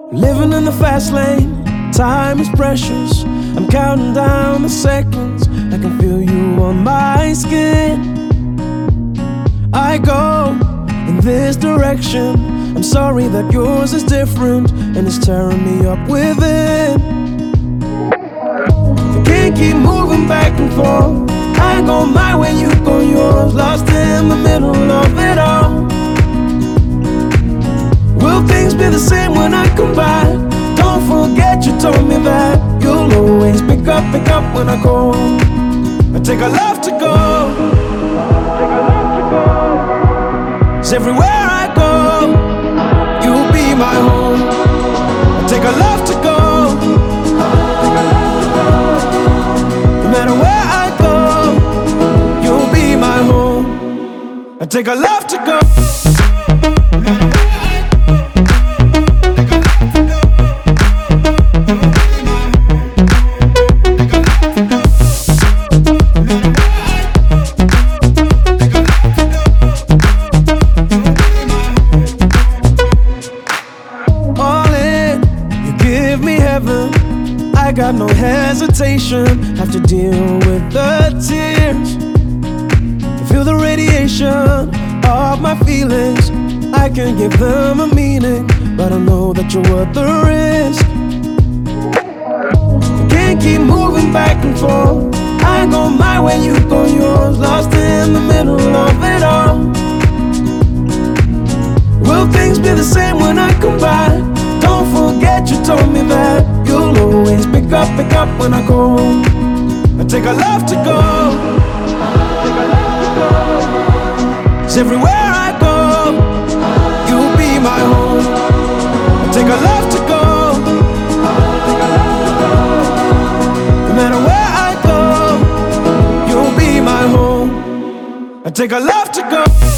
Living in the fast lane, time is precious. I'm counting down the seconds, I can feel you on my skin. I go in this direction, I'm sorry that yours is different, and it's tearing me up within. I can't keep moving back and forth, I go my way, you go yours, lost in the middle of it all. Will things be the same when I come back? Don't forget you told me that you'll always pick up when I go. I take a love to go, it's everywhere I go, you'll be my home. I take a love to go, no matter where I go, you'll be my home. I take a love to go. I got no hesitation, have to deal with the tears. I feel the radiation of my feelings, I can give them a meaning, but I know that you're worth the risk. I can't keep moving back and forth, I go my way, you go yours, lost in the middle of it all. Will things be the same when I come back? Don't forget you told me that you'll always pick up when I go. I take a love to go, it's everywhere I go, you'll be my home. I take a love to go, no matter where I go, you'll be my home. I take a love to go.